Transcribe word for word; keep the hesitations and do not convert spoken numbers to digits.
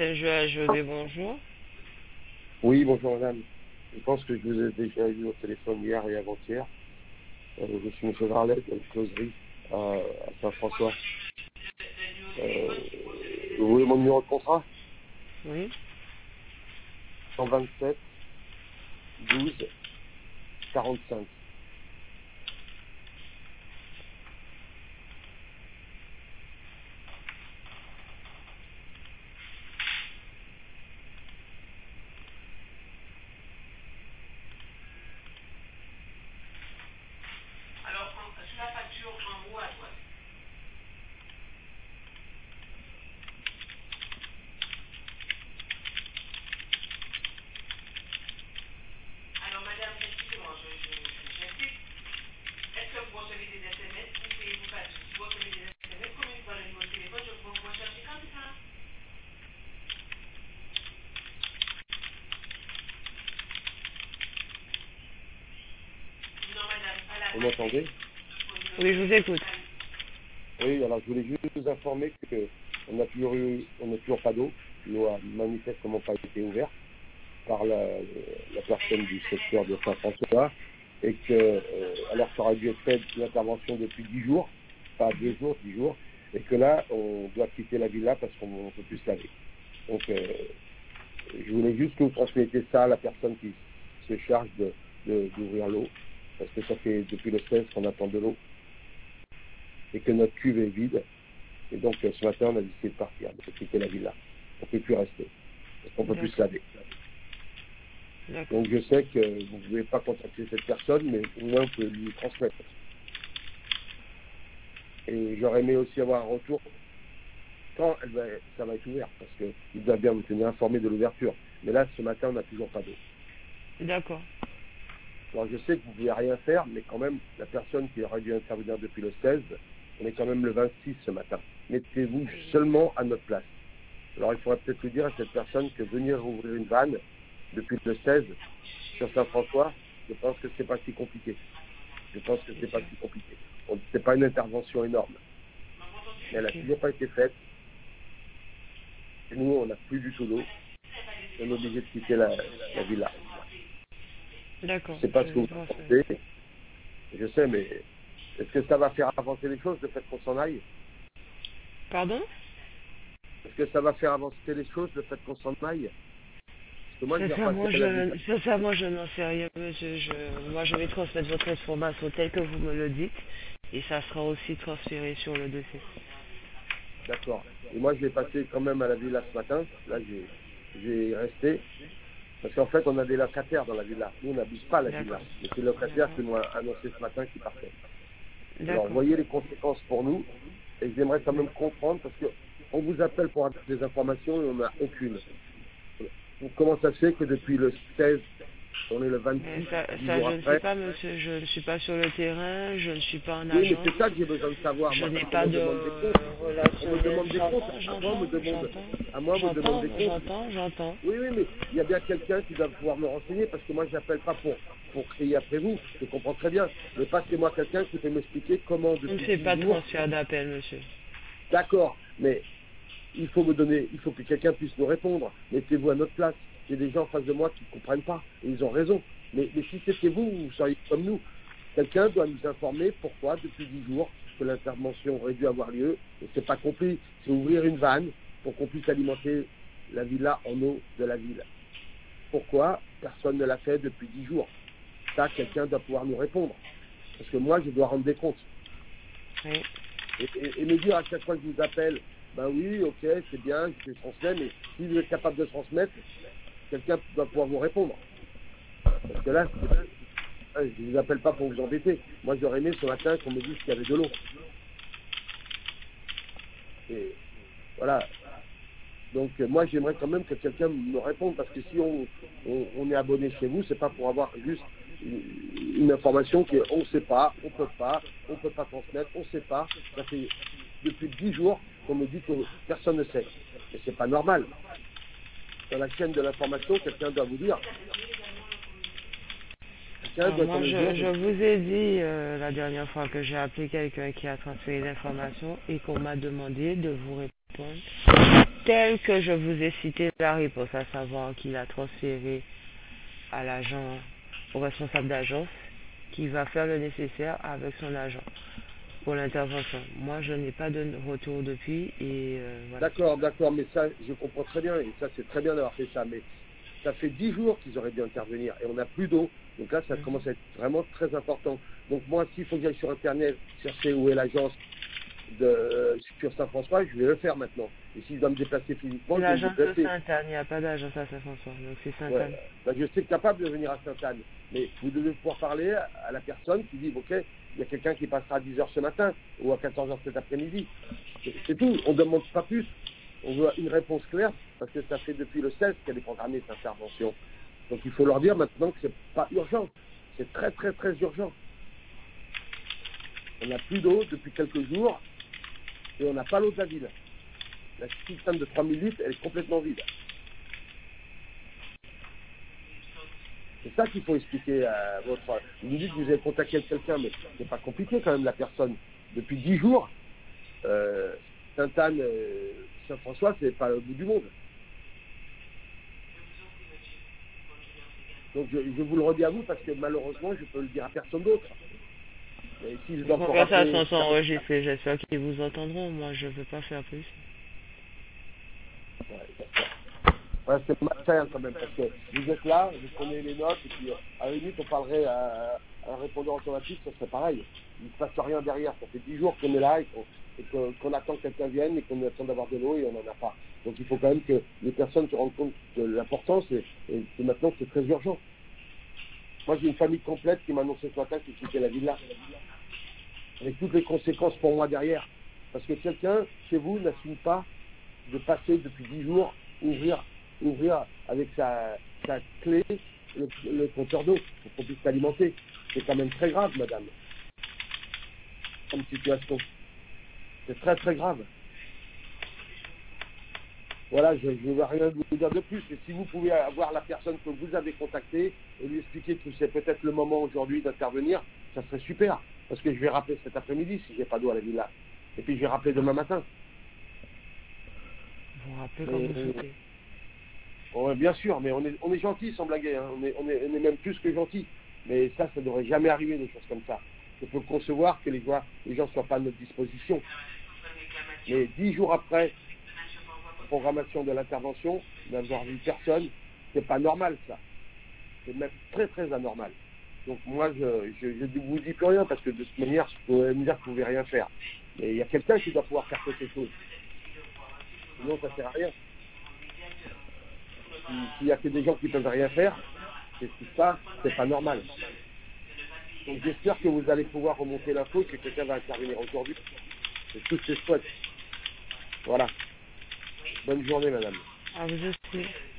Joël Jodé, bonjour. Oui, bonjour madame. Je pense que je vous ai déjà eu au téléphone hier et avant-hier. Euh, je suis M. Varlet de la closerie à, à Saint-François. Euh, vous voulez mon numéro de contrat? Oui. cent vingt-sept douze quarante-cinq. Alors, en- sur la facture en haut à droite. Alors, madame, excusez-moi, je, je, je- j'insiste. Est-ce que vous recevez des S M S ou payez-vous pas? Si vous recevez des S M S, communiquez par le numéro de téléphone, je peux vous rechercher comme ça. Non, madame, à la Vous fin. m'entendez? Oui, je vous écoute. Oui, alors je voulais juste vous informer qu'on n'a toujours eu, on n'a toujours pas d'eau. L'eau a manifestement pas été ouverte par la, la personne du secteur de Saint-François et que, euh, alors ça aurait dû être fait une intervention depuis dix jours, pas deux jours, dix jours, et que là, on doit quitter la villa parce qu'on ne peut plus se laver. Donc, euh, je voulais juste que vous transmettiez ça à la personne qui se charge de, de, d'ouvrir l'eau, parce que ça fait depuis le seize qu'on attend de l'eau, et que notre cuve est vide. Et donc, euh, ce matin, on a décidé de partir, de quitter la villa. On ne peut plus rester, parce qu'on ne peut plus se laver. D'accord. Donc, je sais que vous ne pouvez pas contacter cette personne, mais au moins, vous pouvez lui transmettre. Et j'aurais aimé aussi avoir un retour quand elle va, ça va être ouvert, parce qu'il doit bien vous tenir informé de l'ouverture. Mais là, ce matin, on n'a toujours pas d'eau. D'accord. Alors, je sais que vous ne pouvez rien faire, mais quand même, la personne qui aurait dû intervenir depuis le seize, on est quand même le vingt-six ce matin. Mettez-vous seulement à notre place. Alors, il faudrait peut-être lui dire à cette personne que venir ouvrir une vanne depuis le seize sur Saint-François, je pense que c'est pas si compliqué. Je pense que c'est pas si compliqué. On- C'est pas une intervention énorme. Mais elle n'a Ok. toujours pas été faite. Et nous, on n'a plus du tout d'eau. On est obligé de quitter la, la villa. Je D'accord. ne sais pas Je ce que vais vous transmettre. pensez. Je sais, mais est-ce que ça va faire avancer les choses, le fait qu'on s'en aille? Pardon? Est-ce que ça va faire avancer les choses, le fait qu'on s'en aille? Parce que moi, je viens Sincèrement, passer à la villa. je, sincèrement, je n'en sais rien, monsieur. Je, moi, je vais transmettre votre information telle que vous me le dites, et ça sera aussi transféré sur le dossier. D'accord. Et moi, je vais passer quand même à la villa ce matin. Là, j'ai, j'ai resté. Parce qu'en fait, on a des locataires dans la villa. Nous, on n'habite pas la villa. D'accord. Mais c'est les locataires D'accord. qui m'ont annoncé ce matin qu'ils partaient. Alors, D'accord. voyez les conséquences pour nous. Et j'aimerais quand même comprendre, parce que on vous appelle pour avoir des informations et on n'a aucune. Donc, comment ça se fait que depuis le seize, on est le Mais vingt-six, ça, dix ça, jours je ne sais après? pas, monsieur. Je ne suis pas sur le terrain, je ne suis pas en Oui, mais agence. c'est ça que j'ai besoin de savoir, Je moi, n'ai parce qu'on pas me de demande des comptes. On me relationnel. demande des comptes. J'entends, À moi, on me j'entends, demande, j'entends. à moi, on me demande J'entends, des comptes. j'entends, j'entends. Oui, oui, mais il y a bien quelqu'un qui doit pouvoir me renseigner, parce que moi, je n'appelle pas pour, pour crier après vous. Je comprends très bien. Mais passez-moi quelqu'un qui peut m'expliquer comment, On ne depuis fait dix pas de jours, transfert d'appel, monsieur. d'accord, mais il faut me donner, il faut que quelqu'un puisse nous répondre. Mettez-vous à notre place. Il y a des gens en face de moi qui ne comprennent pas, et ils ont raison. Mais, mais si c'était vous, vous seriez comme nous. Quelqu'un doit nous informer pourquoi, depuis dix jours, que l'intervention aurait dû avoir lieu, et c'est pas compris. C'est ouvrir une vanne pour qu'on puisse alimenter la villa en eau de la ville. Pourquoi personne ne l'a fait depuis dix jours? Ça, quelqu'un doit pouvoir nous répondre. Parce que moi, je dois rendre des comptes. Oui. Et, et- et me dire à chaque fois que je vous appelle, ben oui, ok, c'est bien, je transmets, mais si vous êtes capable de transmettre, quelqu'un doit pouvoir vous répondre. Parce que là, c'est- euh, je ne vous appelle pas pour vous embêter. Moi, j'aurais aimé ce matin qu'on me dise qu'il y avait de l'eau. Et voilà. Donc, euh, moi, j'aimerais quand même que quelqu'un me réponde, parce que si on, on, on est abonné chez vous, c'est pas pour avoir juste une, une information qu'on ne sait pas, on peut pas, on peut pas transmettre, on ne sait pas. Ça fait depuis dix jours qu'on me dit que personne ne sait. Mais c'est pas normal. Dans la chaîne de l'information, quelqu'un doit vous dire. Quelqu'un Alors doit être en moi, mesure je, de... je vous ai dit euh, la dernière fois que j'ai appelé quelqu'un qui a transféré l'information et qu'on m'a demandé de vous répondre tel que je vous ai cité la réponse, à savoir qu'il a transféré à l'agent, au responsable d'agence, qui va faire le nécessaire avec son agent pour l'intervention. Moi, je n'ai pas de retour depuis et euh, voilà. D'accord, d'accord, mais ça, je comprends très bien, et ça, c'est très bien d'avoir fait ça, mais ça fait dix jours qu'ils auraient dû intervenir, et on n'a plus d'eau, donc là, ça Mhm. commence à être vraiment très important. Donc moi, s'il faut que j'aille sur Internet chercher où est l'agence de euh, sur Saint-François, je vais le faire maintenant. Et si je dois me déplacer physiquement, C'est je vais me l'agence de déplacer. Sainte-Anne, il n'y a pas d'agence à Saint-François, donc c'est Ouais. Sainte-Anne. Ben, je suis capable de venir à Sainte-Anne, mais vous devez pouvoir parler à, à la personne qui dit, ok, il y a quelqu'un qui passera à dix heures ce matin, ou à quatorze heures cet après-midi. C'est c'est tout, on ne demande pas plus. On veut une réponse claire, parce que ça fait depuis le seize qu'elle est programmée, cette intervention. Donc il faut leur dire maintenant que c'est pas urgent. C'est très très très urgent. On n'a plus d'eau depuis quelques jours, et on n'a pas l'eau de la ville. La citerne de trois mille litres, elle est complètement vide. C'est ça qu'il faut expliquer à votre... Vous me dites que vous avez contacté quelqu'un, mais c'est pas compliqué quand même, la personne. Depuis dix jours, euh, Sainte-Anne, euh, Saint-François, c'est pas le bout du monde. Donc je, je vous le redis à vous parce que malheureusement, je peux le dire à personne d'autre. Et si je Les dois encore conversations rappeler... sont enregistrées, j'espère qu'ils vous entendront. Moi, je ne veux pas faire plus. Ouais, d'accord. Ouais, c'est malsain quand même, parce que vous êtes là, vous prenez les notes, et puis à la limite, on parlerait à, à un répondeur automatique, ça serait pareil. Il ne se passe rien derrière. Ça fait dix jours qu'on est là et qu'on et que, qu'on attend que quelqu'un vienne et qu'on attend d'avoir de l'eau et on n'en a pas. Donc il faut quand même que les personnes se rendent compte de l'importance et, et que maintenant c'est très urgent. Moi j'ai une famille complète qui m'a annoncé ce matin qu'il quittait la villa. Avec toutes les conséquences pour moi derrière. Parce que quelqu'un, chez vous, n'assume pas de passer depuis dix jours, ouvrir, ouvrir avec sa, sa clé le, le compteur d'eau pour qu'on puisse s'alimenter. C'est quand même très grave, madame, comme situation. C'est très très grave. Voilà, je ne veux rien vous dire de plus, mais si vous pouvez avoir la personne que vous avez contactée et lui expliquer que c'est peut-être le moment aujourd'hui d'intervenir, ça serait super. Parce que je vais rappeler cet après-midi si j'ai pas d'eau à la villa. Et puis je vais rappeler demain matin. Vous rappelez Mais, comme vous souhaitez. ouais, bien sûr, mais on est, on est gentil sans blaguer, hein. on, est, on, est, on est même plus que gentil. Mais ça, ça ne devrait jamais arriver, des choses comme ça. Je peux concevoir que les gens les gens ne soient pas à notre disposition. Mais dix jours après la programmation de l'intervention, d'avoir vu personne, c'est pas normal ça. C'est même très très anormal. Donc moi, je ne vous dis plus rien parce que de toute manière, vous pouvez me dire que vous ne pouvez rien faire. Mais il y a quelqu'un qui doit pouvoir faire quelque chose. Sinon, ça ne sert à rien. S'il n'y a que des gens qui ne peuvent rien faire, c'est tout ça, c'est pas normal. Donc j'espère que vous allez pouvoir remonter l'info et que quelqu'un va intervenir aujourd'hui. C'est tout ce que je souhaite. Voilà. Bonne journée, madame. Ah, vous aussi.